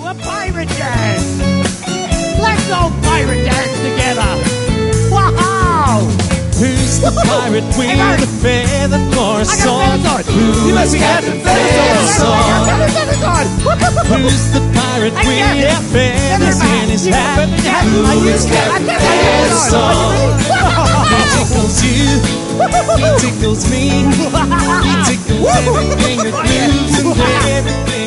a pirate dance. Let's all pirate dance together. Wow! Who's the pirate with a feather for a sword? Who's got the feather sword? Who's the pirate with feathers in his hat? Who's got the feather sword? He tickles you, he tickles me, he tickles everything that moves and everything.